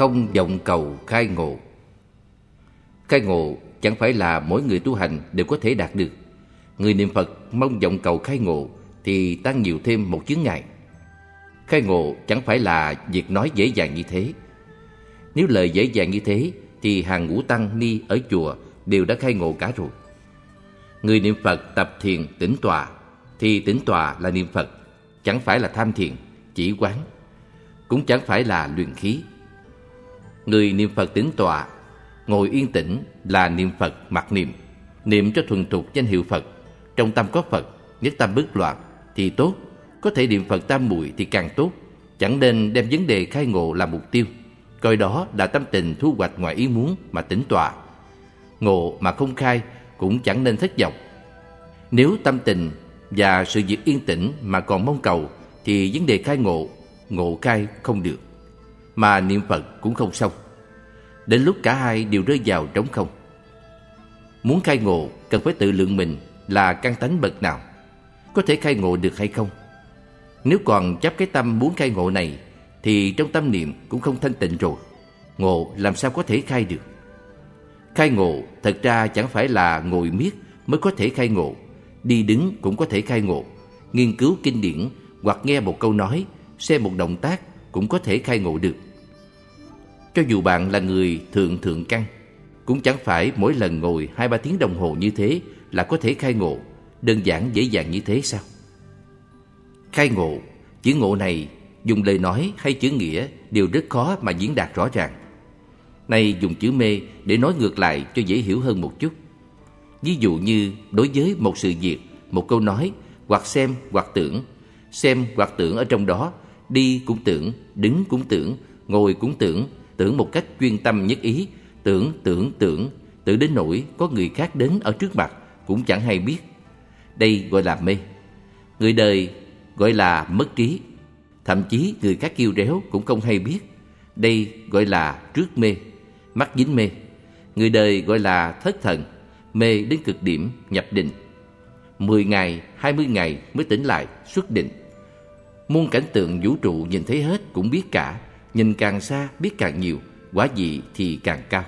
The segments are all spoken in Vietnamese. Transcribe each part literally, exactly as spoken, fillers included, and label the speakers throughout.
Speaker 1: không vọng cầu khai ngộ. Khai ngộ chẳng phải là mỗi người tu hành đều có thể đạt được. Người niệm Phật mong vọng cầu khai ngộ thì tăng nhiều thêm một chướng ngại. Khai ngộ chẳng phải là việc nói dễ dàng như thế. Nếu lời dễ dàng như thế thì hàng ngũ tăng ni ở chùa đều đã khai ngộ cả rồi. Người niệm Phật tập thiền tĩnh tọa thì tĩnh tọa là niệm Phật, chẳng phải là tham thiền, chỉ quán, cũng chẳng phải là luyện khí. Người niệm Phật tĩnh tọa, ngồi yên tĩnh là niệm Phật mặc niệm, niệm cho thuần thục danh hiệu Phật, trong tâm có Phật, nhất tâm bất loạn thì tốt. Có thể niệm Phật tam muội thì càng tốt. Chẳng nên đem vấn đề khai ngộ làm mục tiêu, coi đó là tâm tình thu hoạch ngoài ý muốn mà tĩnh tọa. Ngộ mà không khai cũng chẳng nên thất vọng. Nếu tâm tình và sự việc yên tĩnh mà còn mong cầu thì vấn đề khai ngộ, ngộ khai không được, mà niệm Phật cũng không xong. Đến lúc cả hai đều rơi vào trống không. Muốn khai ngộ cần phải tự lượng mình là căn tánh bậc nào, có thể khai ngộ được hay không. Nếu còn chấp cái tâm muốn khai ngộ này thì trong tâm niệm cũng không thanh tịnh rồi, ngộ làm sao có thể khai được. Khai ngộ thật ra chẳng phải là ngồi miết mới có thể khai ngộ, đi đứng cũng có thể khai ngộ, nghiên cứu kinh điển hoặc nghe một câu nói, xem một động tác cũng có thể khai ngộ được. Cho dù bạn là người thượng thượng căn, cũng chẳng phải mỗi lần ngồi hai ba tiếng đồng hồ như thế là có thể khai ngộ, đơn giản dễ dàng như thế sao? Khai ngộ, chữ ngộ này dùng lời nói hay chữ nghĩa đều rất khó mà diễn đạt rõ ràng. Nay dùng chữ mê để nói ngược lại cho dễ hiểu hơn một chút. Ví dụ như đối với một sự việc, một câu nói, hoặc xem hoặc tưởng, xem hoặc tưởng ở trong đó, đi cũng tưởng, đứng cũng tưởng, ngồi cũng tưởng, tưởng một cách chuyên tâm nhất ý, tưởng tưởng tưởng, tưởng đến nỗi có người khác đến ở trước mặt cũng chẳng hay biết. Đây gọi là mê. Người đời gọi là mất trí, thậm chí người khác kêu réo cũng không hay biết. Đây gọi là trước mê, mắc dính mê. Người đời gọi là thất thần, mê đến cực điểm nhập định. Mười ngày, hai mươi ngày mới tỉnh lại xuất định. Muôn cảnh tượng vũ trụ nhìn thấy hết cũng biết cả, nhìn càng xa biết càng nhiều, quả vị thì càng cao.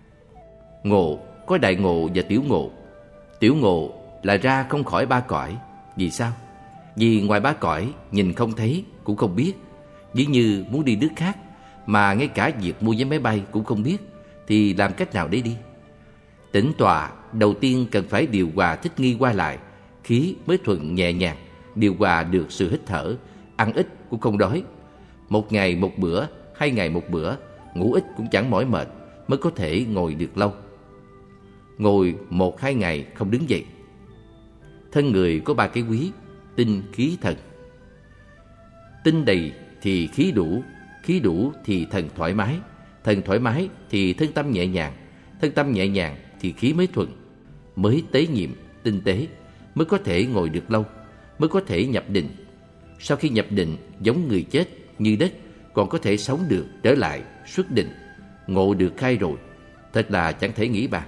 Speaker 1: Ngộ có đại ngộ và tiểu ngộ. Tiểu ngộ là ra không khỏi ba cõi. Vì sao? Vì ngoài ba cõi nhìn không thấy cũng không biết. Ví như muốn đi nước khác mà ngay cả việc mua vé máy bay cũng không biết thì làm cách nào để đi? Tĩnh tọa đầu tiên cần phải điều hòa thích nghi qua lại, khí mới thuận nhẹ nhàng, điều hòa được sự hít thở, ăn ít cũng không đói. Một ngày một bữa, hai ngày một bữa, ngủ ít cũng chẳng mỏi mệt mới có thể ngồi được lâu. Ngồi một hai ngày không đứng dậy. Thân người có ba cái quý: tinh, khí, thần. Tinh đầy thì khí đủ, khí đủ thì thần thoải mái, thần thoải mái thì thân tâm nhẹ nhàng, thân tâm nhẹ nhàng thì khí mới thuận, mới tế nhiệm, tinh tế, mới có thể ngồi được lâu, mới có thể nhập định. Sau khi nhập định, giống người chết như đất, còn có thể sống được, trở lại, xuất định, ngộ được khai rồi, thật là chẳng thể nghĩ bàn.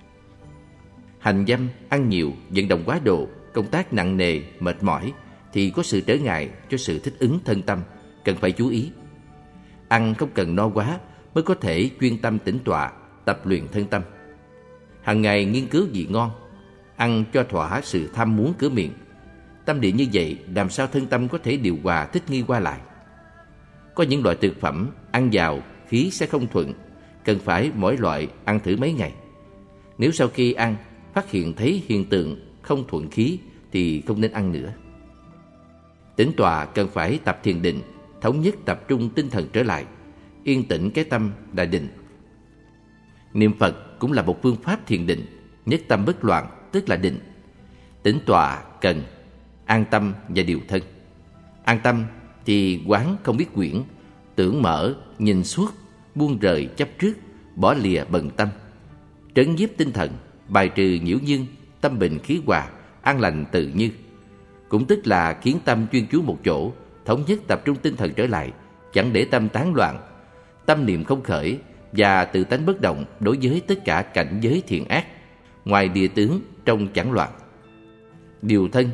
Speaker 1: Hành dâm, ăn nhiều, vận động quá độ, công tác nặng nề, mệt mỏi thì có sự trở ngại cho sự thích ứng thân tâm, cần phải chú ý. Ăn không cần no quá mới có thể chuyên tâm tĩnh tọa, tập luyện thân tâm. Hàng ngày nghiên cứu vị ngon, ăn cho thỏa sự tham muốn cửa miệng. Tâm địa như vậy làm sao thân tâm có thể điều hòa thích nghi qua lại. Có những loại thực phẩm ăn vào khí sẽ không thuận, cần phải mỗi loại ăn thử mấy ngày. Nếu sau khi ăn phát hiện thấy hiện tượng không thuận khí thì không nên ăn nữa. Tĩnh tọa cần phải tập thiền định, thống nhất tập trung tinh thần trở lại, yên tĩnh cái tâm là định. Niệm Phật cũng là một phương pháp thiền định, nhất tâm bất loạn tức là định. Tĩnh tọa cần an tâm và điều thân. An tâm thì quán không biết quyển, tưởng mở, nhìn suốt, buông rời chấp trước, bỏ lìa bần tâm. Trấn nhiếp tinh thần, bài trừ nhiễu nhương, tâm bình khí hòa, an lành tự như. Cũng tức là khiến tâm chuyên chú một chỗ, thống nhất tập trung tinh thần trở lại, chẳng để tâm tán loạn, tâm niệm không khởi và tự tánh bất động đối với tất cả cảnh giới thiện ác, ngoài địa tướng trong chẳng loạn. Điều thân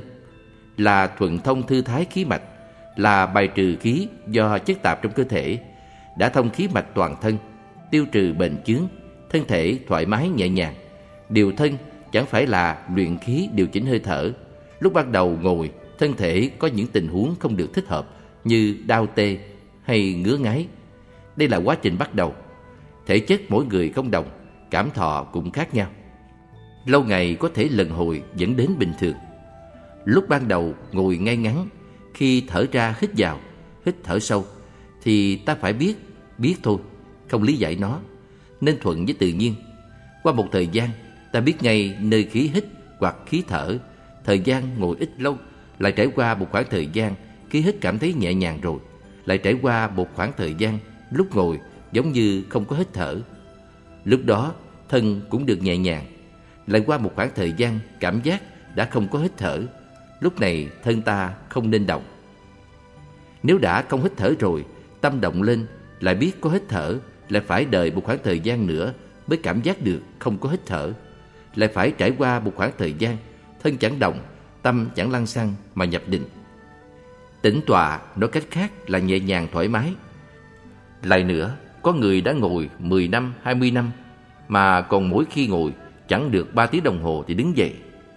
Speaker 1: là thuận thông thư thái khí mạch, là bài trừ khí do chất tạp trong cơ thể, đã thông khí mạch toàn thân, tiêu trừ bệnh chướng, thân thể thoải mái nhẹ nhàng. Điều thân chẳng phải là luyện khí điều chỉnh hơi thở. Lúc ban đầu ngồi, thân thể có những tình huống không được thích hợp như đau tê hay ngứa ngáy. Đây là quá trình bắt đầu. Thể chất mỗi người không đồng, cảm thọ cũng khác nhau. Lâu ngày có thể lần hồi dẫn đến bình thường. Lúc ban đầu ngồi ngay ngắn, khi thở ra hít vào, hít thở sâu, thì ta phải biết, biết thôi, không lý giải nó, nên thuận với tự nhiên. Qua một thời gian, ta biết ngay nơi khí hít hoặc khí thở. Thời gian ngồi ít lâu, lại trải qua một khoảng thời gian khí hít cảm thấy nhẹ nhàng rồi, lại trải qua một khoảng thời gian lúc ngồi giống như không có hít thở. Lúc đó thân cũng được nhẹ nhàng. Lại qua một khoảng thời gian cảm giác đã không có hít thở. Lúc này thân ta không nên động. Nếu đã không hít thở rồi, tâm động lên, lại biết có hít thở, lại phải đợi một khoảng thời gian nữa mới cảm giác được không có hít thở. Lại phải trải qua một khoảng thời gian thân chẳng động, tâm chẳng lăn xăng mà nhập định. Tĩnh tọa nói cách khác là nhẹ nhàng thoải mái. Lại nữa, có người đã ngồi mười năm, hai mươi năm mà còn mỗi khi ngồi chẳng được ba tiếng đồng hồ thì đứng dậy.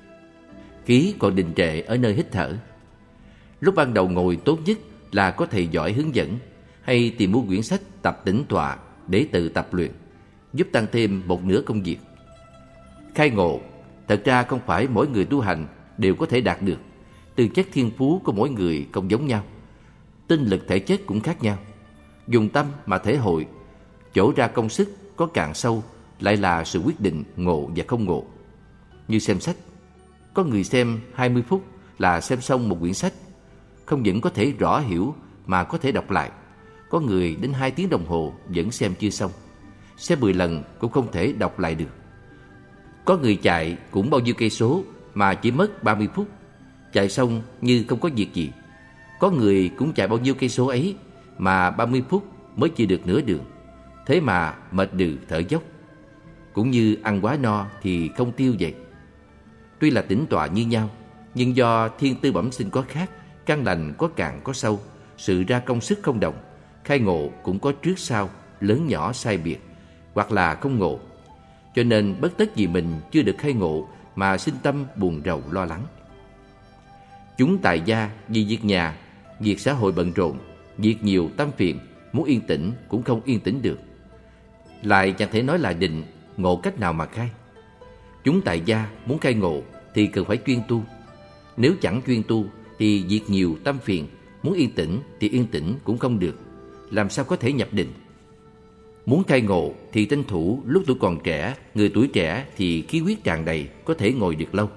Speaker 1: Khí còn đình trệ ở nơi hít thở. Lúc ban đầu ngồi tốt nhất là có thầy giỏi hướng dẫn, hay tìm mua quyển sách tập tĩnh tọa để tự tập luyện, giúp tăng thêm một nửa công việc. Khai ngộ thật ra không phải mỗi người tu hành đều có thể đạt được. Tư chất thiên phú của mỗi người không giống nhau, tinh lực thể chất cũng khác nhau. Dùng tâm mà thể hội, chỗ ra công sức có càng sâu lại là sự quyết định ngộ và không ngộ. Như xem sách, có người xem hai mươi phút là xem xong một quyển sách, không những có thể rõ hiểu mà có thể đọc lại. Có người đến hai tiếng đồng hồ vẫn xem chưa xong, xem mười lần cũng không thể đọc lại được. Có người chạy cũng bao nhiêu cây số mà chỉ mất ba mươi phút, chạy xong như không có việc gì. Có người cũng chạy bao nhiêu cây số ấy mà ba mươi phút mới chỉ được nửa đường, thế mà mệt đừ thở dốc. Cũng như ăn quá no thì không tiêu vậy. Tuy là tĩnh tọa như nhau, nhưng do thiên tư bẩm sinh có khác, căn lành có cạn có sâu, sự ra công sức không đồng. Khai ngộ cũng có trước sau, lớn nhỏ sai biệt, hoặc là không ngộ. Cho nên bất tất vì mình chưa được khai ngộ mà sinh tâm buồn rầu lo lắng. Chúng tại gia vì việc nhà, việc xã hội bận rộn, việc nhiều tâm phiền, muốn yên tĩnh cũng không yên tĩnh được. Lại chẳng thể nói là định, ngộ cách nào mà khai. Chúng tại gia muốn khai ngộ thì cần phải chuyên tu. Nếu chẳng chuyên tu thì việc nhiều tâm phiền, muốn yên tĩnh thì yên tĩnh cũng không được. Làm sao có thể nhập định? Muốn khai ngộ thì tranh thủ lúc tuổi còn trẻ. Người tuổi trẻ thì khí huyết tràn đầy, có thể ngồi được lâu.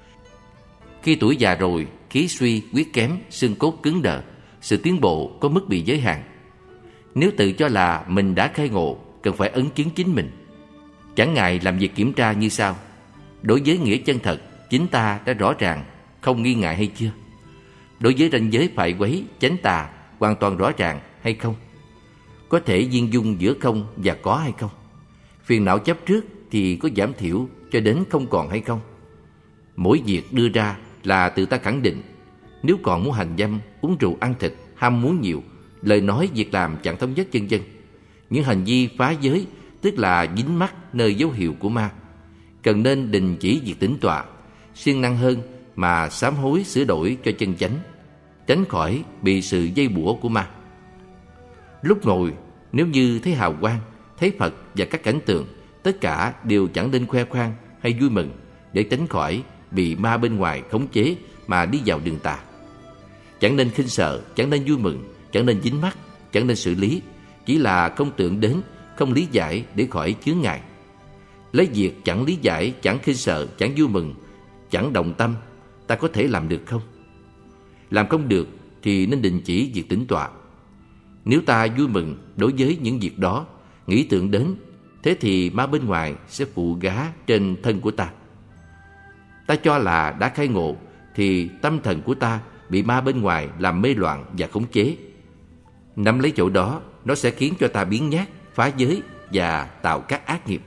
Speaker 1: Khi tuổi già rồi, khí suy, huyết kém, xương cốt cứng đờ, sự tiến bộ có mức bị giới hạn. Nếu tự cho là mình đã khai ngộ, cần phải ấn chứng chính mình. Chẳng ngại làm việc kiểm tra như sau: đối với nghĩa chân thật, chính ta đã rõ ràng, không nghi ngại hay chưa? Đối với ranh giới phải quấy, chánh tà, hoàn toàn rõ ràng hay không? Có thể viên dung giữa không và có hay không? Phiền não chấp trước thì có giảm thiểu cho đến không còn hay không? Mỗi việc đưa ra là tự ta khẳng định. Nếu còn muốn hành dâm, uống rượu, ăn thịt, ham muốn nhiều, lời nói, việc làm chẳng thống nhất vân vân, những hành vi phá giới tức là dính mắc nơi dấu hiệu của ma, cần nên đình chỉ việc tĩnh tọa, siêng năng hơn mà sám hối sửa đổi cho chân chánh, tránh khỏi bị sự dây bủa của ma. Lúc ngồi, nếu như thấy hào quang, thấy Phật và các cảnh tượng, tất cả đều chẳng nên khoe khoang hay vui mừng, để tránh khỏi bị ma bên ngoài khống chế mà đi vào đường tà. Chẳng nên khinh sợ, chẳng nên vui mừng, chẳng nên dính mắc, chẳng nên xử lý, chỉ là không tưởng đến, không lý giải để khỏi chướng ngại. Lấy việc chẳng lý giải, chẳng khinh sợ, chẳng vui mừng, chẳng động tâm, ta có thể làm được không? Làm không được thì nên đình chỉ việc tĩnh tọa. Nếu ta vui mừng đối với những việc đó, nghĩ tưởng đến, thế thì ma bên ngoài sẽ phụ gá trên thân của ta. Ta cho là đã khai ngộ thì tâm thần của ta bị ma bên ngoài làm mê loạn và khống chế. Nắm lấy chỗ đó, nó sẽ khiến cho ta biến nhát, phá giới và tạo các ác nghiệp.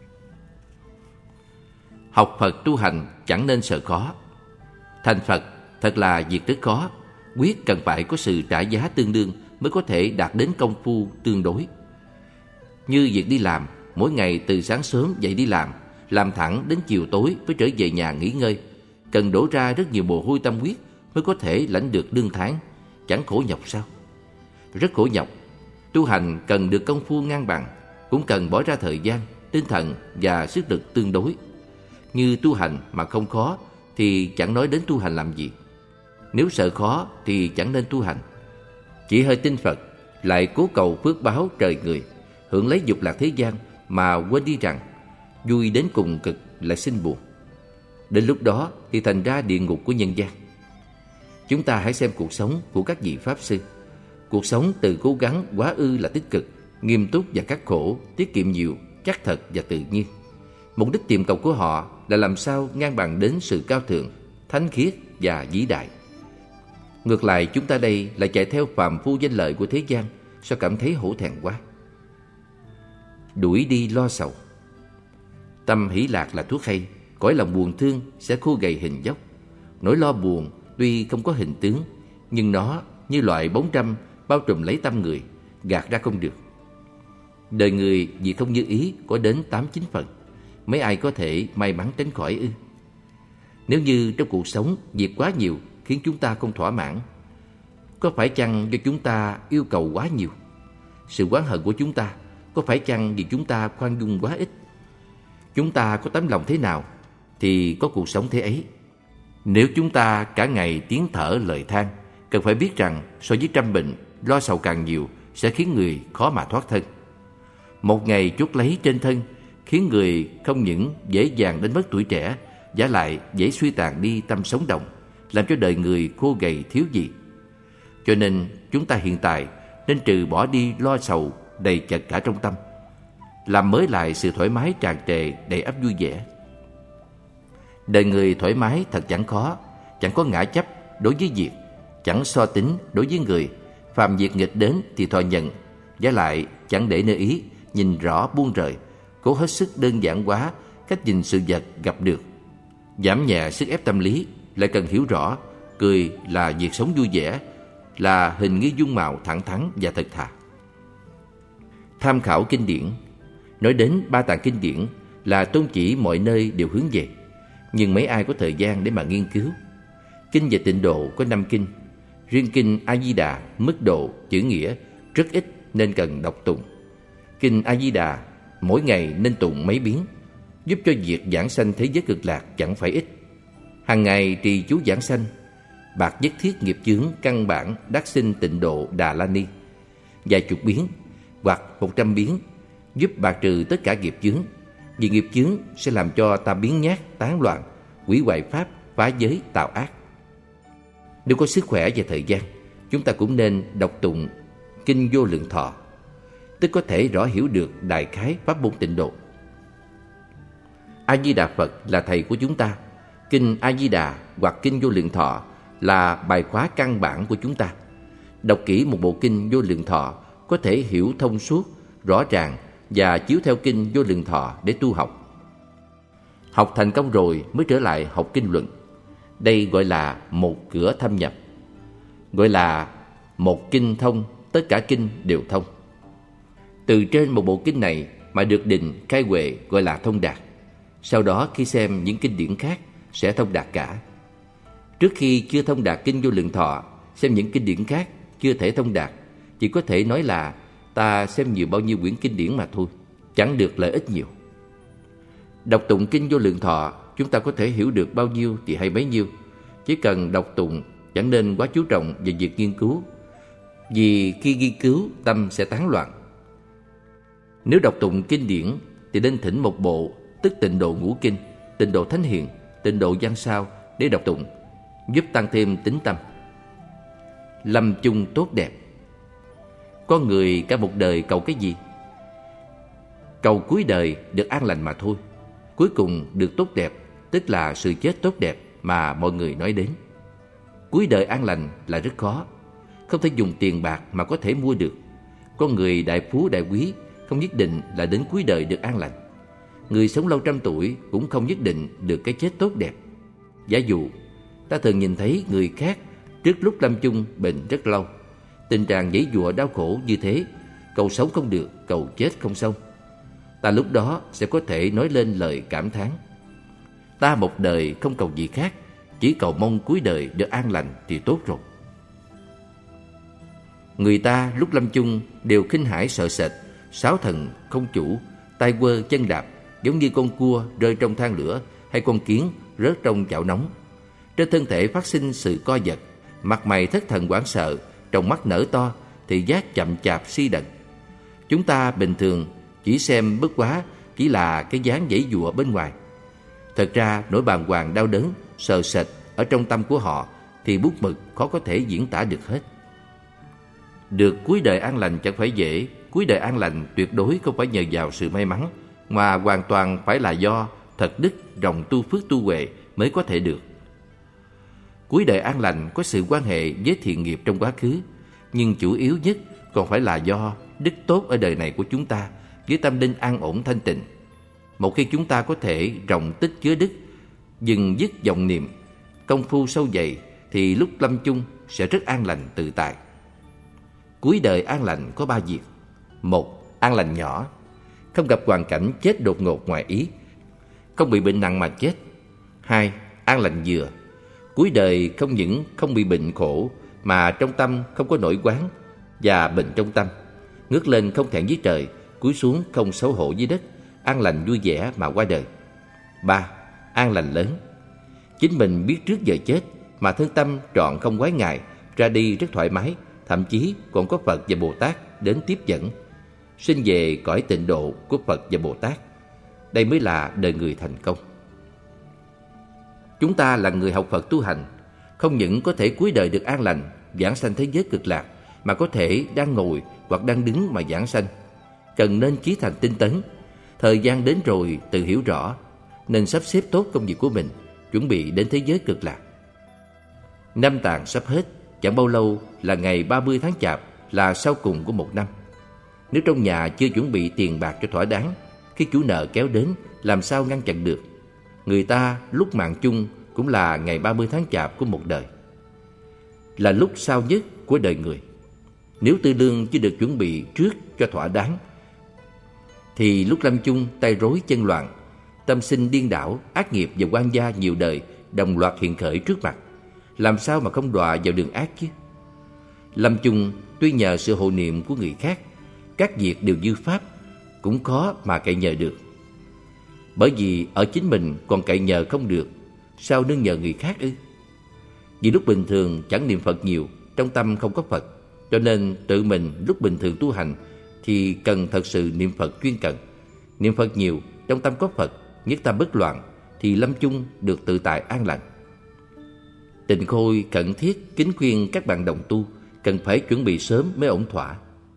Speaker 1: Học Phật tu hành chẳng nên sợ khó. Thành Phật thật là việc rất khó, quyết cần phải có sự trả giá tương đương mới có thể đạt đến công phu tương đối. Như việc đi làm, mỗi ngày từ sáng sớm dậy đi làm, làm thẳng đến chiều tối mới trở về nhà nghỉ ngơi, cần đổ ra rất nhiều mồ hôi tâm huyết mới có thể lãnh được lương tháng, chẳng khổ nhọc sao? Rất khổ nhọc. Tu hành cần được công phu ngang bằng, cũng cần bỏ ra thời gian, tinh thần và sức lực tương đối. Như tu hành mà không khó thì chẳng nói đến tu hành làm gì. Nếu sợ khó thì chẳng nên tu hành. Chỉ hơi tin Phật, lại cố cầu phước báo trời người, hưởng lấy dục lạc thế gian mà quên đi rằng vui đến cùng cực lại sinh buồn. Đến lúc đó thì thành ra địa ngục của nhân gian. Chúng ta hãy xem cuộc sống của các vị Pháp Sư. Cuộc sống từ cố gắng quá ư là tích cực, nghiêm túc và khắc khổ, tiết kiệm nhiều, chắc thật và tự nhiên. Mục đích tìm cầu của họ là làm sao ngang bằng đến sự cao thượng, thánh khiết và vĩ đại. Ngược lại, chúng ta đây lại chạy theo phàm phu danh lợi của thế gian, sao cảm thấy hổ thẹn quá. Đuổi đi lo sầu. Tâm hỷ lạc là thuốc hay, cõi lòng buồn thương sẽ khô gầy hình dốc. Nỗi lo buồn tuy không có hình tướng, nhưng nó như loại bóng râm bao trùm lấy tâm người, gạt ra không được. Đời người vì không như ý có đến tám chín phần, mấy ai có thể may mắn tránh khỏi ư? Nếu như trong cuộc sống việc quá nhiều khiến chúng ta không thỏa mãn, có phải chăng do chúng ta yêu cầu quá nhiều? Sự oán hận của chúng ta có phải chăng vì chúng ta khoan dung quá ít? Chúng ta có tấm lòng thế nào thì có cuộc sống thế ấy. Nếu chúng ta cả ngày tiếng thở lời than, cần phải biết rằng so với trăm bệnh, lo sầu càng nhiều sẽ khiến người khó mà thoát thân. Một ngày chuốc lấy trên thân khiến người không những dễ dàng đánh mất tuổi trẻ, vả lại dễ suy tàn đi tâm sống động, làm cho đời người khô gầy thiếu gì. Cho nên chúng ta hiện tại nên trừ bỏ đi lo sầu đầy chật cả trong tâm, làm mới lại sự thoải mái tràn trề đầy ắp vui vẻ. Đời người thoải mái thật chẳng khó, chẳng có ngã chấp đối với việc, chẳng so tính đối với người. Phàm việc nghịch đến thì thọ nhận, vả lại chẳng để nơi ý, nhìn rõ buông rời, cố hết sức đơn giản hóa cách nhìn sự vật gặp được, giảm nhẹ sức ép tâm lý. Lại cần hiểu rõ cười là việc sống vui vẻ, là hình nghi dung mạo thẳng thắn và thật thà. Tham khảo kinh điển. Nói đến ba tạng kinh điển là tôn chỉ mọi nơi đều hướng về, nhưng mấy ai có thời gian để mà nghiên cứu. Kinh về tịnh độ có năm kinh. Riêng kinh A Di Đà mức độ chữ nghĩa rất ít nên cần đọc tụng. Kinh A Di Đà mỗi ngày nên tụng mấy biến, giúp cho việc giảng sanh thế giới cực lạc chẳng phải ít. Hàng ngày trì chú giảng sanh, bạc nhất thiết nghiệp chướng căn bản đắc sinh tịnh độ Đà La Ni, vài chục biến hoặc một trăm biến, giúp bạc trừ tất cả nghiệp chướng. Vì nghiệp chướng sẽ làm cho ta biến nhát, tán loạn, hủy hoại pháp, phá giới, tạo ác. Nếu có sức khỏe và thời gian, chúng ta cũng nên đọc tụng kinh Vô Lượng Thọ, tức có thể rõ hiểu được đại khái pháp môn tịnh độ. A Di Đà Phật là thầy của chúng ta. Kinh A Di Đà hoặc kinh Vô Lượng Thọ là bài khóa căn bản của chúng ta. Đọc kỹ một bộ kinh Vô Lượng Thọ có thể hiểu thông suốt, rõ ràng và chiếu theo kinh Vô Lượng Thọ để tu học. Học thành công rồi mới trở lại học kinh luận. Đây gọi là một cửa thâm nhập, gọi là một kinh thông, tất cả kinh đều thông. Từ trên một bộ kinh này mà được định khai huệ gọi là thông đạt. Sau đó khi xem những kinh điển khác sẽ thông đạt cả. Trước khi chưa thông đạt kinh Vô Lượng Thọ, xem những kinh điển khác chưa thể thông đạt, chỉ có thể nói là ta xem nhiều bao nhiêu quyển kinh điển mà thôi, chẳng được lợi ích nhiều. Đọc tụng kinh Vô Lượng Thọ, chúng ta có thể hiểu được bao nhiêu thì hay bấy nhiêu. Chỉ cần đọc tụng, chẳng nên quá chú trọng về việc nghiên cứu, vì khi nghiên cứu tâm sẽ tán loạn. Nếu đọc tụng kinh điển thì nên thỉnh một bộ, tức tịnh độ ngũ kinh, tịnh độ thánh hiền, tịnh độ văn sao để đọc tụng, giúp tăng thêm tín tâm. Lâm chung tốt đẹp. Con người cả một đời cầu cái gì? Cầu cuối đời được an lành mà thôi. Cuối cùng được tốt đẹp, tức là sự chết tốt đẹp mà mọi người nói đến. Cuối đời an lành là rất khó, không thể dùng tiền bạc mà có thể mua được. Con người đại phú đại quý không nhất định là đến cuối đời được an lành. Người sống lâu trăm tuổi cũng không nhất định được cái chết tốt đẹp. Giả dụ, ta thường nhìn thấy người khác trước lúc lâm chung bệnh rất lâu, Tình trạng giãy giụa đau khổ như thế, cầu sống không được, cầu chết không xong. Ta lúc đó sẽ có thể nói lên lời cảm thán: ta một đời không cầu gì khác, chỉ cầu mong cuối đời được an lành thì tốt rồi. Người ta lúc lâm chung đều khinh hãi sợ sệt, sáu thần không chủ, tay quơ chân đạp, giống như con cua rơi trong than lửa hay con kiến rớt trong chảo nóng. Trên thân thể phát sinh sự co giật, mặt mày thất thần hoảng sợ, trong mắt nở to, thị giác chậm chạp si đần. Chúng ta bình thường chỉ xem bất quá chỉ là cái dáng giãy giụa bên ngoài. Thật ra nỗi bàng hoàng đau đớn, sợ sệt ở trong tâm của họ thì bút mực khó có thể diễn tả được hết. Được cuối đời an lành chẳng phải dễ. Cuối đời an lành tuyệt đối không phải nhờ vào sự may mắn, mà hoàn toàn phải là do thật đức, ròng tu phước tu huệ mới có thể được. Cuối đời an lành có sự quan hệ với thiện nghiệp trong quá khứ, nhưng chủ yếu nhất còn phải là do đức tốt ở đời này của chúng ta với tâm linh an ổn thanh tịnh. Một khi chúng ta có thể rộng tích chứa đức, dừng dứt vọng niệm, công phu sâu dày, thì lúc lâm chung sẽ rất an lành tự tại. Cuối đời an lành có ba việc. Một, an lành nhỏ, không gặp hoàn cảnh chết đột ngột ngoài ý, không bị bệnh nặng mà chết. Hai, an lành vừa, cuối đời không những không bị bệnh khổ, mà trong tâm không có nổi quán và bệnh trong tâm, ngước lên không thẹn với trời, cúi xuống không xấu hổ với đất, an lành vui vẻ mà qua đời. Ba, an lành lớn, chính mình biết trước giờ chết mà thân tâm trọn không quái ngại, ra đi rất thoải mái, thậm chí còn có Phật và Bồ Tát đến tiếp dẫn, sinh về cõi tịnh độ của Phật và Bồ Tát. Đây mới là đời người thành công. Chúng ta là người học Phật tu hành, không những có thể cuối đời được an lành, vãng sanh thế giới cực lạc, mà có thể đang ngồi hoặc đang đứng mà vãng sanh. Cần nên chí thành tinh tấn, thời gian đến rồi tự hiểu rõ, nên sắp xếp tốt công việc của mình, chuẩn bị đến thế giới cực lạc. Năm tàn sắp hết, chẳng bao lâu là ngày ba mươi tháng Chạp, là sau cùng của một năm. Nếu trong nhà chưa chuẩn bị tiền bạc cho thỏa đáng, khi chủ nợ kéo đến, làm sao ngăn chặn được? Người ta lúc mạng chung cũng là ngày ba mươi tháng Chạp của một đời, là lúc sau nhất của đời người. Nếu tư lương chưa được chuẩn bị trước cho thỏa đáng, thì lúc lâm chung tay rối chân loạn, tâm sinh điên đảo, ác nghiệp và oan gia nhiều đời đồng loạt hiện khởi trước mặt, làm sao mà không đọa vào đường ác chứ? Lâm chung tuy nhờ sự hộ niệm của người khác, các việc đều như pháp, cũng khó mà cậy nhờ được. Bởi vì ở chính mình còn cậy nhờ không được, sao nương nhờ người khác ư? Vì lúc bình thường chẳng niệm Phật nhiều, trong tâm không có Phật, cho nên tự mình lúc bình thường tu hành thì cần thật sự niệm Phật chuyên cần. Niệm Phật nhiều, trong tâm có Phật, nhất tâm bất loạn, thì lâm chung được tự tại an lành. Tịnh Khôi khẩn thiết kính khuyên các bạn đồng tu cần phải chuẩn bị sớm mới ổn thỏa.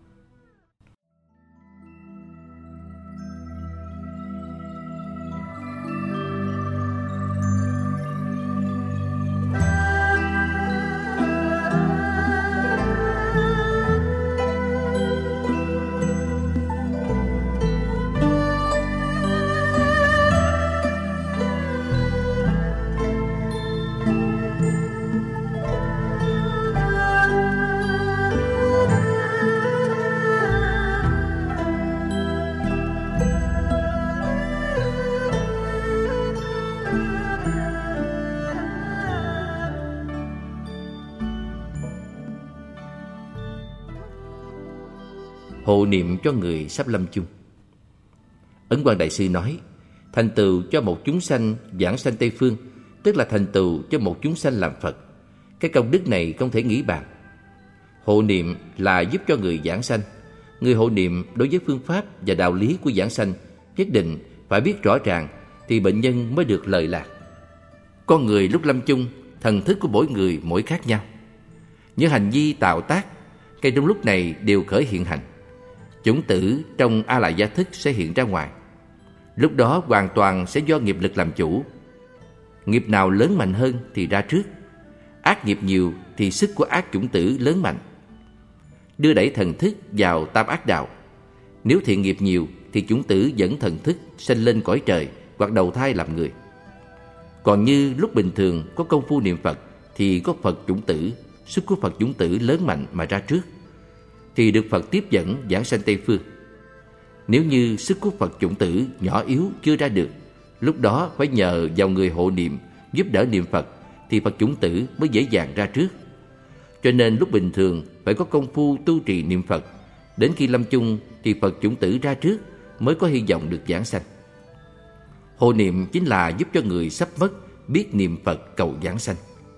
Speaker 1: Hộ niệm cho người sắp lâm chung. Ấn Quang Đại Sư nói, thành tựu cho một chúng sanh vãng sanh Tây Phương, tức là thành tựu cho một chúng sanh làm Phật. Cái công đức này không thể nghĩ bàn. Hộ niệm là giúp cho người vãng sanh. Người hộ niệm đối với phương pháp và đạo lý của vãng sanh nhất định phải biết rõ ràng, thì bệnh nhân mới được lợi lạc. Con người lúc lâm chung, thần thức của mỗi người mỗi khác nhau. Những hành vi tạo tác ngay trong lúc này đều khởi hiện hành. Chủng tử trong A Lại Gia thức sẽ hiện ra ngoài. Lúc đó hoàn toàn sẽ do nghiệp lực làm chủ. Nghiệp nào lớn mạnh hơn thì ra trước. Ác nghiệp nhiều thì sức của ác chủng tử lớn mạnh, đưa đẩy thần thức vào tam ác đạo. Nếu thiện nghiệp nhiều thì chủng tử dẫn thần thức sanh lên cõi trời hoặc đầu thai làm người. Còn như lúc bình thường có công phu niệm Phật thì có Phật chủng tử, sức của Phật chủng tử lớn mạnh mà ra trước. thì được Phật tiếp dẫn giảng sanh Tây Phương. Nếu như sức của Phật chủng tử nhỏ yếu chưa ra được, lúc đó phải nhờ vào người hộ niệm giúp đỡ niệm Phật thì Phật chủng tử mới dễ dàng ra trước. Cho nên lúc bình thường phải có công phu tu trì niệm Phật, đến khi lâm chung thì Phật chủng tử ra trước mới có hy vọng được giảng sanh. Hộ niệm chính là giúp cho người sắp mất biết niệm Phật cầu giảng sanh.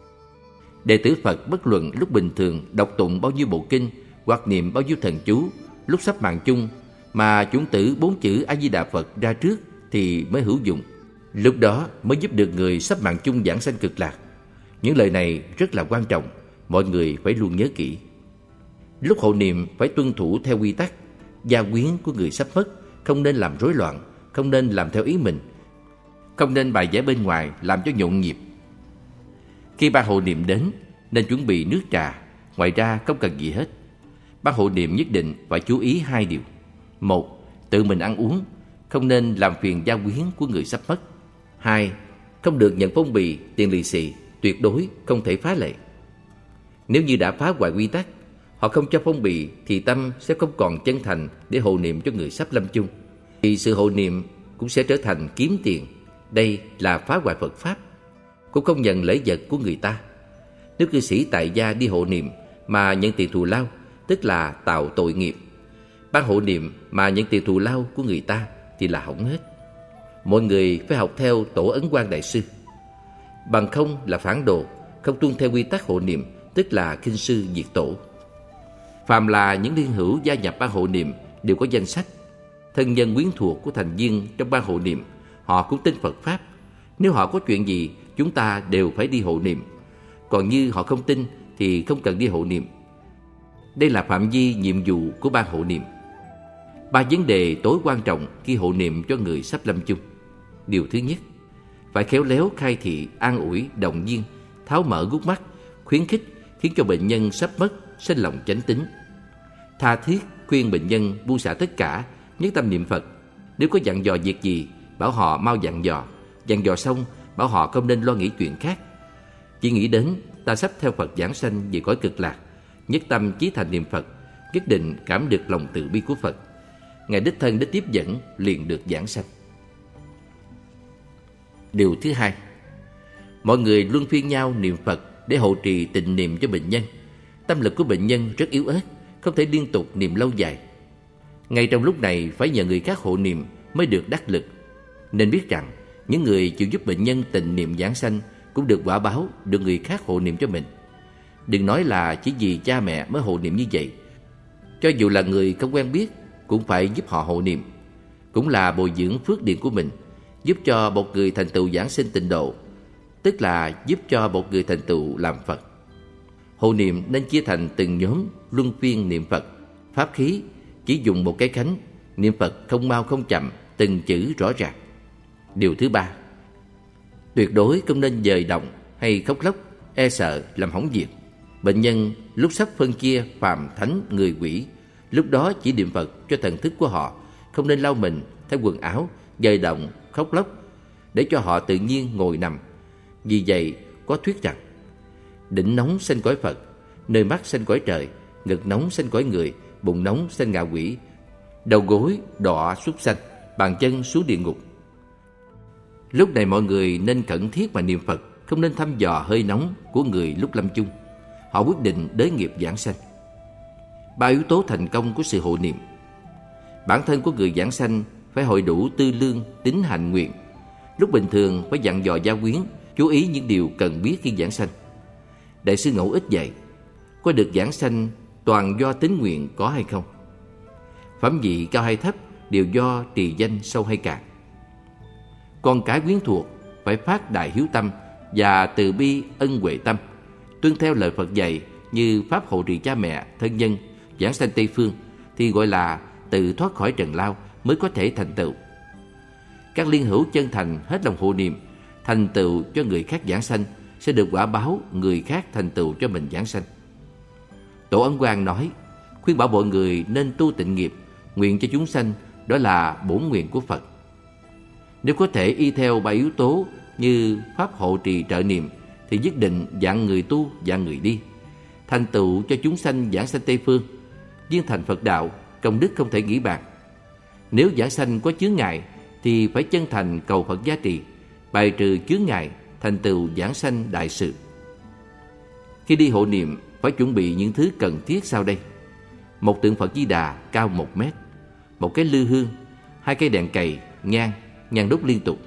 Speaker 1: Đệ tử Phật bất luận lúc bình thường đọc tụng bao nhiêu bộ kinh hoặc niệm bao nhiêu thần chú, lúc sắp mạng chung mà chủng tử bốn chữ A Di Đà Phật ra trước thì mới hữu dụng. Lúc đó mới giúp được người sắp mạng chung giảng sanh cực lạc. Những lời này rất là quan trọng, mọi người phải luôn nhớ kỹ. Lúc hộ niệm phải tuân thủ theo quy tắc, gia quyến của người sắp mất, không nên làm rối loạn, không nên làm theo ý mình, không nên bài vẽ bên ngoài làm cho nhộn nhịp. Khi ban hộ niệm đến, nên chuẩn bị nước trà, ngoài ra không cần gì hết. Ban hộ niệm nhất định phải chú ý hai điều. Một, tự mình ăn uống, không nên làm phiền gia quyến của người sắp mất. Hai, không được nhận phong bì, tiền lì xì, tuyệt đối không thể phá lệ. Nếu như đã phá hoại quy tắc, họ không cho phong bì thì tâm sẽ không còn chân thành để hộ niệm cho người sắp lâm chung. Thì sự hộ niệm cũng sẽ trở thành kiếm tiền. Đây là phá hoại Phật Pháp. Cũng không nhận lễ vật của người ta. Nếu cư sĩ tại gia đi hộ niệm mà nhận tiền thù lao, tức là tạo tội nghiệp. Ban hộ niệm mà nhận tiền thù lao của người ta thì là hỏng hết. Mọi người phải học theo Tổ Ấn Quang Đại Sư. Bằng không là phản đồ, không tuân theo quy tắc hộ niệm, tức là khinh sư diệt tổ. Phàm là những liên hữu gia nhập ban hộ niệm đều có danh sách. Thân nhân quyến thuộc của thành viên trong ban hộ niệm, họ cũng tin Phật Pháp. Nếu họ có chuyện gì, chúng ta đều phải đi hộ niệm. Còn như họ không tin thì không cần đi hộ niệm. Đây là phạm vi nhiệm vụ của ban hộ niệm. Ba vấn đề tối quan trọng khi hộ niệm cho người sắp lâm chung. Điều thứ nhất, phải khéo léo khai thị, an ủi, động viên, tháo mở gút mắt, khuyến khích, khiến cho bệnh nhân sắp mất sinh lòng chánh tín. Tha thiết khuyên bệnh nhân buông xả tất cả, nhất tâm niệm Phật. Nếu có dặn dò việc gì, bảo họ mau dặn dò. Dặn dò xong, bảo họ không nên lo nghĩ chuyện khác. Chỉ nghĩ đến ta sắp theo Phật giảng sanh về cõi cực lạc, nhất tâm chí thành niệm Phật, nhất định cảm được lòng từ bi của Phật. Ngài đích thân đến tiếp dẫn, liền được giảng sanh. Điều thứ hai, mọi người luân phiên nhau niệm Phật để hộ trì tịnh niệm cho bệnh nhân. Tâm lực của bệnh nhân rất yếu ớt, không thể liên tục niệm lâu dài. Ngay trong lúc này phải nhờ người khác hộ niệm mới được đắc lực. Nên biết rằng những người chịu giúp bệnh nhân tịnh niệm giảng sanh cũng được quả báo được người khác hộ niệm cho mình. Đừng nói là chỉ vì cha mẹ mới hộ niệm như vậy. Cho dù là người không quen biết cũng phải giúp họ hộ niệm. Cũng là bồi dưỡng phước điền của mình, giúp cho một người thành tựu giảng sinh tịnh độ, tức là giúp cho một người thành tựu làm Phật. Hộ niệm nên chia thành từng nhóm luân phiên niệm Phật. Pháp khí chỉ dùng một cái khánh, niệm Phật không mau không chậm, từng chữ rõ ràng. Điều thứ ba, tuyệt đối không nên dời động hay khóc lóc, e sợ làm hỏng việc. Bệnh nhân lúc sắp phân chia phàm thánh người quỷ, lúc đó chỉ niệm Phật cho thần thức của họ, không nên lau mình, thay quần áo, dời động, khóc lóc, để cho họ tự nhiên ngồi nằm. Vì vậy có thuyết rằng đỉnh nóng sanh cõi Phật, nơi mắt sanh cõi trời, ngực nóng sanh cõi người, bụng nóng sanh ngạ quỷ, đầu gối đọa súc sanh, bàn chân xuống địa ngục. Lúc này mọi người nên khẩn thiết mà niệm Phật, không nên thăm dò hơi nóng của người lúc lâm chung. Họ quyết định đới nghiệp giảng sanh. Ba yếu tố thành công của sự hộ niệm. Bản thân của người giảng sanh phải hội đủ tư lương, tín hạnh nguyện. Lúc bình thường phải dặn dò gia quyến, chú ý những điều cần biết khi giảng sanh. Đại sư Ngẫu Ích dạy, có được giảng sanh toàn do tín nguyện có hay không. Phẩm vị cao hay thấp đều do trì danh sâu hay cạn. Con cái quyến thuộc phải phát đại hiếu tâm và từ bi ân huệ tâm, tuân theo lời Phật dạy như pháp hộ trì cha mẹ, thân nhân, giảng sanh Tây Phương thì gọi là tự thoát khỏi trần lao mới có thể thành tựu. Các liên hữu chân thành hết lòng hộ niệm, thành tựu cho người khác giảng sanh sẽ được quả báo người khác thành tựu cho mình giảng sanh. Tổ Ấn Quang nói, khuyên bảo mọi người nên tu tịnh nghiệp, nguyện cho chúng sanh, đó là bổn nguyện của Phật. Nếu có thể y theo ba yếu tố như pháp hộ trì trợ niệm thì nhất định dặn người tu, dặn người đi, thành tựu cho chúng sanh giảng sanh Tây Phương, viên thành Phật đạo, công đức không thể nghĩ bàn. Nếu giảng sanh có chướng ngại thì phải chân thành cầu Phật gia trì, bài trừ chướng ngại, thành tựu giảng sanh đại sự. Khi đi hộ niệm phải chuẩn bị những thứ cần thiết sau đây: một tượng Phật Di Đà cao một mét, một cái lư hương, hai cây đèn cầy, nhang, nhang đốt liên tục,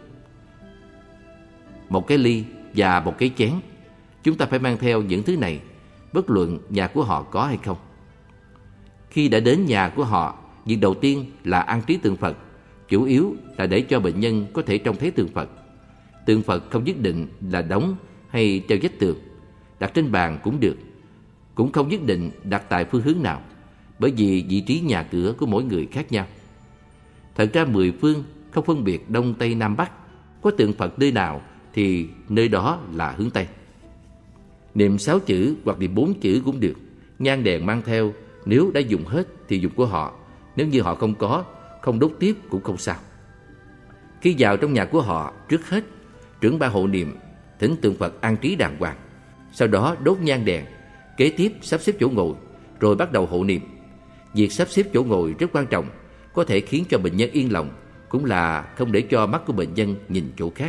Speaker 1: một cái ly và một cái chén. Chúng ta phải mang theo những thứ này, bất luận nhà của họ có hay không. Khi đã đến nhà của họ, việc đầu tiên là an trí tượng Phật, chủ yếu là để cho bệnh nhân có thể trông thấy tượng Phật. Tượng Phật không nhất định là đóng hay treo vách tường, đặt trên bàn cũng được, cũng không nhất định đặt tại phương hướng nào, bởi vì vị trí nhà cửa của mỗi người khác nhau. Thật ra mười phương không phân biệt đông tây nam bắc, có tượng Phật nơi nào thì nơi đó là hướng Tây. Niệm sáu chữ hoặc niệm bốn chữ cũng được. Nhang đèn mang theo, nếu đã dùng hết thì dùng của họ, nếu như họ không có, không đốt tiếp cũng không sao. Khi vào trong nhà của họ, trước hết trưởng ban hộ niệm thỉnh tượng Phật an trí đàng hoàng, sau đó đốt nhang đèn, kế tiếp sắp xếp chỗ ngồi, rồi bắt đầu hộ niệm. Việc sắp xếp chỗ ngồi rất quan trọng, có thể khiến cho bệnh nhân yên lòng, cũng là không để cho mắt của bệnh nhân nhìn chỗ khác.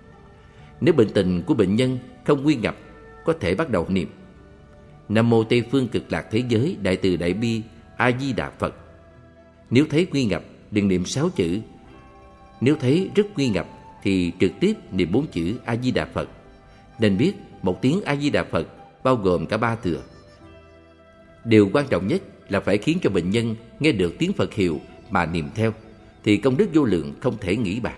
Speaker 1: Nếu bệnh tình của bệnh nhân không nguy ngập, có thể bắt đầu niệm Nam Mô Tây Phương Cực Lạc Thế Giới Đại Từ Đại Bi A Di Đà Phật. Nếu thấy nguy ngập, liền niệm sáu chữ. Nếu thấy rất nguy ngập thì trực tiếp niệm bốn chữ A Di Đà Phật. Nên biết một tiếng A Di Đà Phật bao gồm cả ba thừa. Điều quan trọng nhất là phải khiến cho bệnh nhân nghe được tiếng Phật hiệu mà niệm theo, thì công đức vô lượng không thể nghĩ bàn.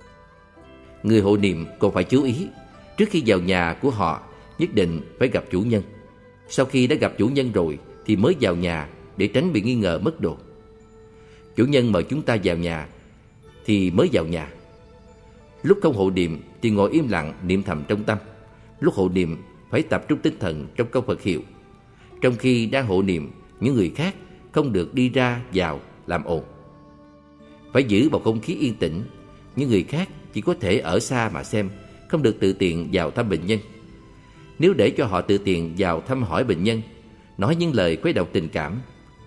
Speaker 1: Người hộ niệm còn phải chú ý, trước khi vào nhà của họ nhất định phải gặp chủ nhân. Sau khi đã gặp chủ nhân rồi thì mới vào nhà, để tránh bị nghi ngờ mất đồ. Chủ nhân mời chúng ta vào nhà thì mới vào nhà. Lúc không hộ niệm thì ngồi im lặng niệm thầm trong tâm. Lúc hộ niệm phải tập trung tinh thần trong câu Phật hiệu. Trong khi đang hộ niệm, những người khác không được đi ra vào làm ồn. Phải giữ bầu không khí yên tĩnh. Những người khác chỉ có thể ở xa mà xem, không được tự tiện vào thăm bệnh nhân. Nếu để cho họ tự tiện vào thăm hỏi bệnh nhân, nói những lời khuấy động tình cảm,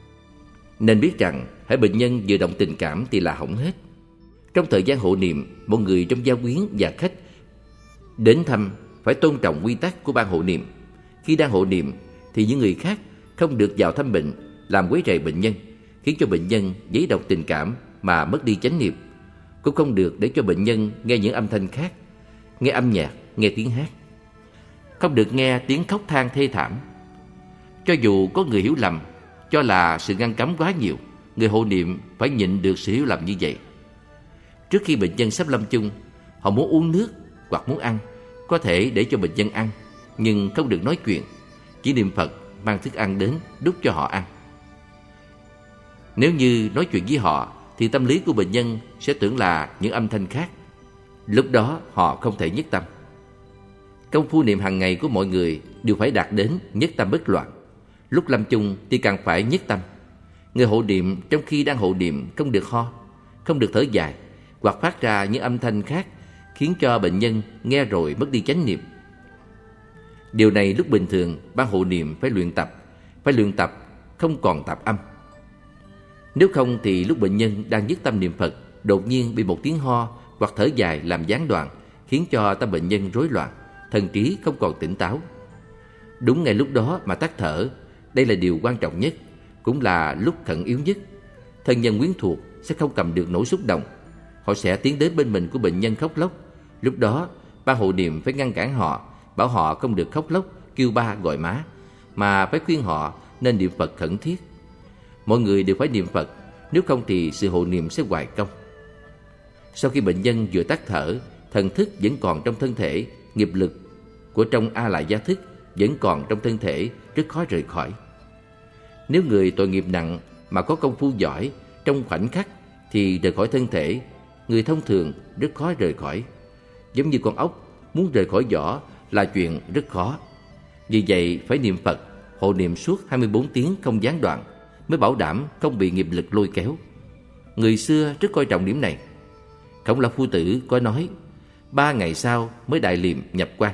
Speaker 1: nên biết rằng hễ bệnh nhân vừa động tình cảm thì là hỏng hết. Trong thời gian hộ niệm, một người trong gia quyến và khách đến thăm phải tôn trọng quy tắc của ban hộ niệm. Khi đang hộ niệm thì những người khác không được vào thăm bệnh, làm quấy rầy bệnh nhân, khiến cho bệnh nhân dấy động tình cảm mà mất đi chánh niệm. Cũng không được để cho bệnh nhân nghe những âm thanh khác, nghe âm nhạc, nghe tiếng hát. Không được nghe tiếng khóc than thê thảm. Cho dù có người hiểu lầm, cho là sự ngăn cấm quá nhiều, người hộ niệm phải nhịn được sự hiểu lầm như vậy. Trước khi bệnh nhân sắp lâm chung, họ muốn uống nước hoặc muốn ăn, có thể để cho bệnh nhân ăn, nhưng không được nói chuyện, chỉ niệm Phật mang thức ăn đến đút cho họ ăn. Nếu như nói chuyện với họ thì tâm lý của bệnh nhân sẽ tưởng là những âm thanh khác. Lúc đó họ không thể nhất tâm. Công phu niệm hàng ngày của mọi người đều phải đạt đến nhất tâm bất loạn. Lúc lâm chung thì càng phải nhất tâm. Người hộ niệm trong khi đang hộ niệm không được ho, không được thở dài hoặc phát ra những âm thanh khác khiến cho bệnh nhân nghe rồi mất đi chánh niệm. Điều này lúc bình thường ban hộ niệm phải luyện tập, phải luyện tập không còn tạp âm. Nếu không thì lúc bệnh nhân đang nhất tâm niệm Phật, đột nhiên bị một tiếng ho hoặc thở dài làm gián đoạn, khiến cho tâm bệnh nhân rối loạn, thần trí không còn tỉnh táo. Đúng ngay lúc đó mà tắt thở, đây là điều quan trọng nhất, cũng là lúc khẩn yếu nhất. Thân nhân quyến thuộc sẽ không cầm được nỗi xúc động, họ sẽ tiến đến bên mình của bệnh nhân khóc lóc. Lúc đó ban hộ niệm phải ngăn cản họ, bảo họ không được khóc lóc, kêu ba gọi má, mà phải khuyên họ nên niệm Phật khẩn thiết. Mọi người đều phải niệm Phật, nếu không thì sự hộ niệm sẽ hoài công. Sau khi bệnh nhân vừa tắt thở, thần thức vẫn còn trong thân thể, nghiệp lực của trong A Lại Gia Thức vẫn còn trong thân thể, rất khó rời khỏi. Nếu người tội nghiệp nặng mà có công phu giỏi, trong khoảnh khắc thì rời khỏi thân thể, người thông thường rất khó rời khỏi. Giống như con ốc muốn rời khỏi vỏ là chuyện rất khó. Vì vậy phải niệm Phật, hộ niệm suốt hai mươi bốn tiếng không gián đoạn, mới bảo đảm không bị nghiệp lực lôi kéo. Người xưa rất coi trọng điểm này. Khổng Lão Phu Tử có nói, ba ngày sau mới đại liệm nhập quan.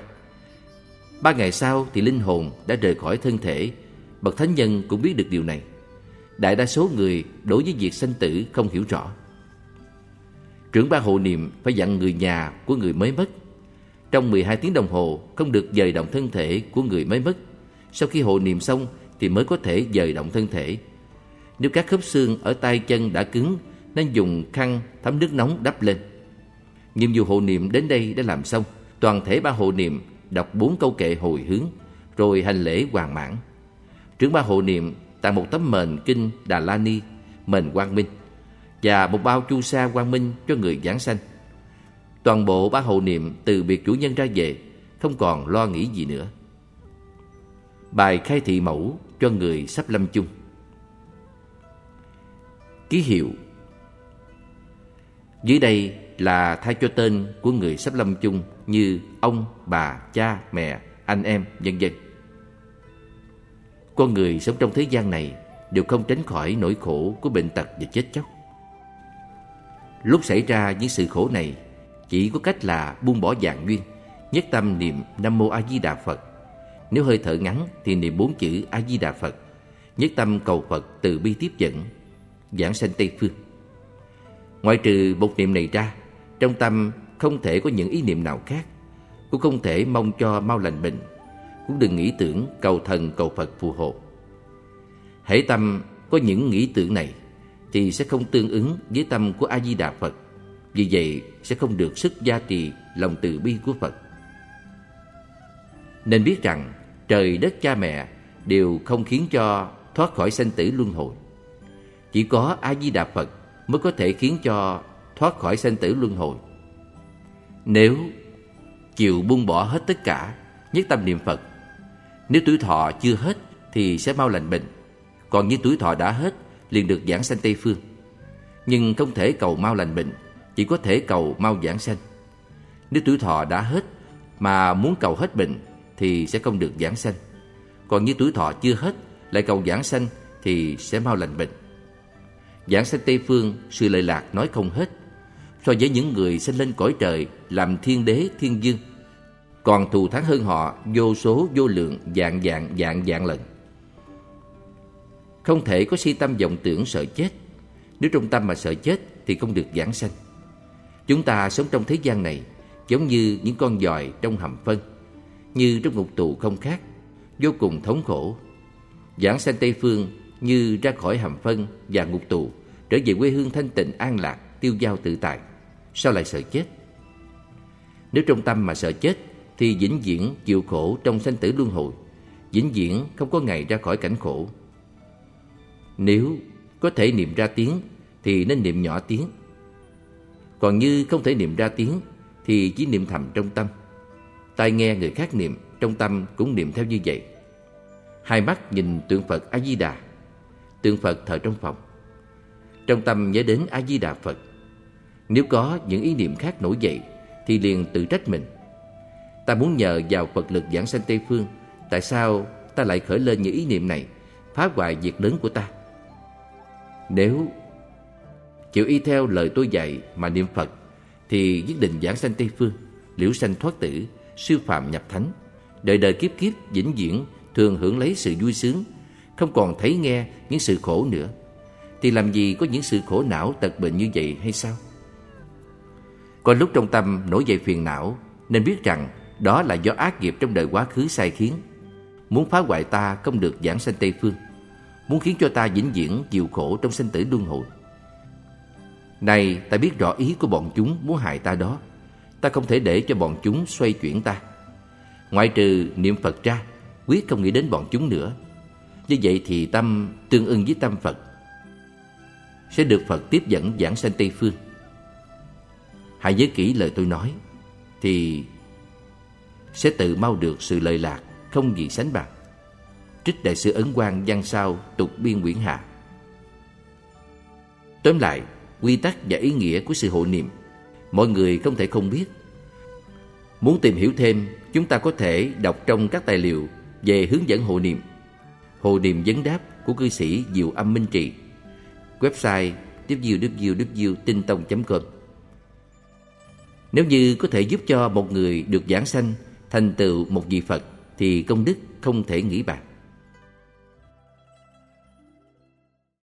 Speaker 1: Ba ngày sau thì linh hồn đã rời khỏi thân thể. Bậc thánh nhân cũng biết được điều này. đại đa số người đối với việc sanh tử không hiểu rõ. Trưởng ban hộ niệm phải dặn người nhà của người mới mất trong mười hai tiếng đồng hồ không được dời động thân thể của người mới mất. Sau khi hộ niệm xong thì mới có thể dời động thân thể. Nếu các khớp xương ở tay chân đã cứng nên dùng khăn thấm nước nóng đắp lên. Nhiệm vụ hộ niệm đến đây đã làm xong. Toàn thể ban hộ niệm đọc bốn câu kệ hồi hướng rồi hành lễ hoàn mãn. Trưởng ban hộ niệm tặng một tấm mền kinh Đà La Ni, mền Quang Minh và một bao chu sa Quang Minh cho người giảng sanh. Toàn bộ ban hộ niệm từ biệt chủ nhân ra về, không còn lo nghĩ gì nữa. Bài khai thị mẫu cho người sắp lâm chung. Ký hiệu. Dưới đây là thay cho tên của người sắp lâm chung như ông, bà, cha, mẹ, anh em, vân vân. Con người sống trong thế gian này đều không tránh khỏi nỗi khổ của bệnh tật và chết chóc. Lúc xảy ra những sự khổ này, chỉ có cách là buông bỏ vạn duyên, nhất tâm niệm Nam Mô A Di Đà Phật. Nếu hơi thở ngắn thì niệm bốn chữ A Di Đà Phật, nhất tâm cầu Phật từ bi tiếp dẫn, giảng sanh Tây phương. Ngoại trừ một niệm này ra, trong tâm không thể có những ý niệm nào khác, cũng không thể mong cho mau lành bệnh, cũng đừng nghĩ tưởng cầu thần cầu Phật phù hộ. Hễ tâm có những nghĩ tưởng này thì sẽ không tương ứng với tâm của A Di Đà Phật, vì vậy sẽ không được sức gia trì lòng từ bi của Phật. Nên biết rằng trời đất cha mẹ đều không khiến cho thoát khỏi sanh tử luân hồi. Chỉ có A Di Đà Phật mới có thể khiến cho thoát khỏi sanh tử luân hồi. Nếu chịu buông bỏ hết tất cả, nhất tâm niệm Phật, nếu tuổi thọ chưa hết thì sẽ mau lành bệnh, còn như tuổi thọ đã hết liền được giảng sanh Tây phương. Nhưng không thể cầu mau lành bệnh, chỉ có thể cầu mau giảng sanh. Nếu tuổi thọ đã hết mà muốn cầu hết bệnh thì sẽ không được giảng sanh, còn như tuổi thọ chưa hết lại cầu giảng sanh thì sẽ mau lành bệnh. Giảng sanh Tây phương, sự lợi lạc nói không hết. So với những người sinh lên cõi trời làm thiên đế thiên dương, còn thù thắng hơn họ vô số vô lượng vạn vạn vạn vạn lần. Không thể có si tâm vọng tưởng sợ chết. Nếu trong tâm mà sợ chết thì không được giảng sanh. Chúng ta sống trong thế gian này giống như những con giòi trong hầm phân, như trong ngục tù không khác, vô cùng thống khổ. Giảng sanh Tây phương như ra khỏi hầm phân và ngục tù, trở về quê hương thanh tịnh an lạc, tiêu dao tự tại. Sao lại sợ chết? Nếu trong tâm mà sợ chết thì vĩnh viễn chịu khổ trong sanh tử luân hồi, vĩnh viễn không có ngày ra khỏi cảnh khổ. Nếu có thể niệm ra tiếng thì nên niệm nhỏ tiếng, còn như không thể niệm ra tiếng thì chỉ niệm thầm trong tâm. Tai nghe người khác niệm, trong tâm cũng niệm theo như vậy. Hai mắt nhìn tượng Phật A Di Đà, tượng Phật thờ trong phòng, trong tâm nhớ đến A Di Đà Phật. Nếu có những ý niệm khác nổi dậy thì liền tự trách mình. Ta muốn nhờ vào Phật lực giảng sanh Tây phương, tại sao ta lại khởi lên những ý niệm này, phá hoại việc lớn của ta? Nếu chịu y theo lời tôi dạy mà niệm Phật thì nhất định giảng sanh Tây phương, liễu sanh thoát tử, siêu phàm nhập thánh, đời đời kiếp kiếp vĩnh viễn thường hưởng lấy sự vui sướng, không còn thấy nghe những sự khổ nữa. Thì làm gì có những sự khổ não tật bệnh như vậy hay sao? Có lúc trong tâm nổi dậy phiền não, nên biết rằng đó là do ác nghiệp trong đời quá khứ sai khiến, muốn phá hoại ta không được giảng sanh Tây phương, muốn khiến cho ta vĩnh viễn chịu khổ trong sanh tử luân hồi. Này, ta biết rõ ý của bọn chúng muốn hại ta đó, ta không thể để cho bọn chúng xoay chuyển ta. Ngoại trừ niệm Phật ra, quyết không nghĩ đến bọn chúng nữa. Như vậy thì tâm tương ưng với tâm Phật, sẽ được Phật tiếp dẫn giảng sanh Tây phương. Hãy nhớ kỹ lời tôi nói, thì sẽ tự mau được sự lợi lạc không gì sánh bằng. Trích Đại sư Ấn Quang văn sao tục biên Nguyễn Hà. Tóm lại, quy tắc và ý nghĩa của sự hộ niệm mọi người không thể không biết. Muốn tìm hiểu thêm, chúng ta có thể đọc trong các tài liệu về hướng dẫn hộ niệm, hộ niệm vấn đáp của cư sĩ Diệu Âm Minh Trì. Website w w w chấm tinh tông chấm com. Nếu như có thể giúp cho một người được giảng sanh thành tựu một vị Phật thì công đức không thể nghĩ bàn.